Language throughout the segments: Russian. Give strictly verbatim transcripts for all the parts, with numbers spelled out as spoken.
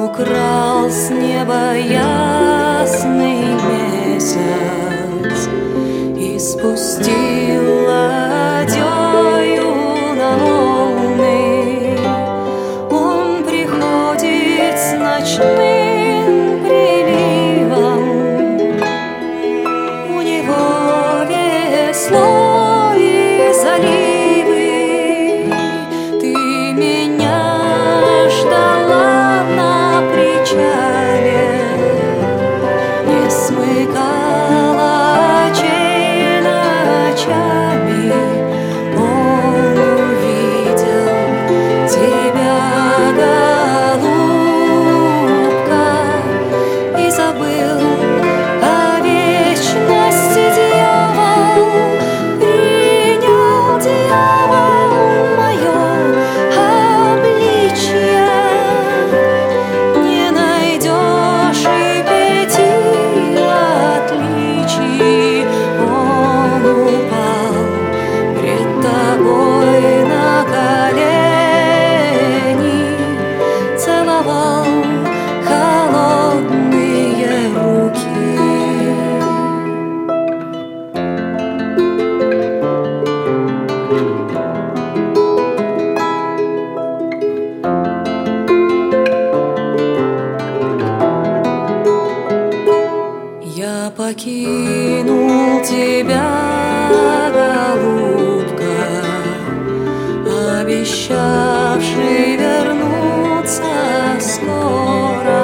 Украл с неба ясный месяц и спустил ладьёю на волны. Он приходит с ночным приливом, у него весло и заливы. Ты меня ждала на причале, не смыкала очей ночами. Он увидел тебя, голубка, и забыл о вечности. Дьявол принял, дьявол, мое обличье. Не найдешь и пяти отличий. Он упал пред тобой на колени, целовал холодные руки. Я покинул тебя, голубка, обещавший вернуться скоро.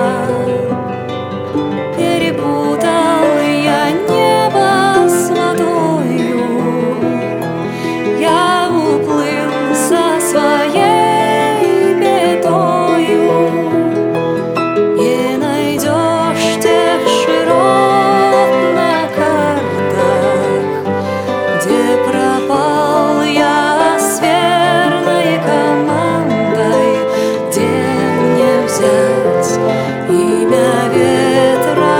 Перепутал я небо с водою, я уплыл со своей бедою. Не найдешь тех широт на картах, где пропал я с верной командой. Где мне взять имя ветра,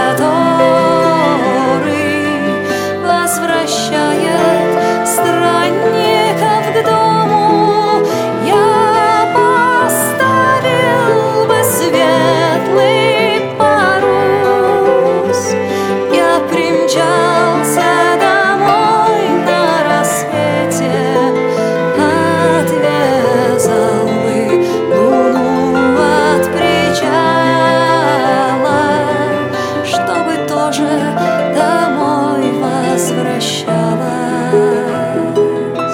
который возвращает странников к дому? Я поставил бы светлый парус, я примчался домой на рассвете, отрезал бы луну от причала, чтобы тоже домой возвращалась.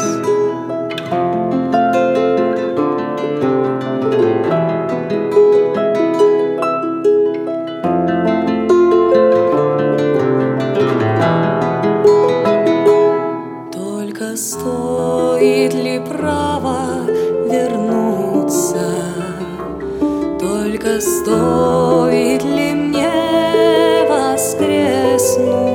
Только стоит ли право вернуться? Только стоит ли мне воскреснуть?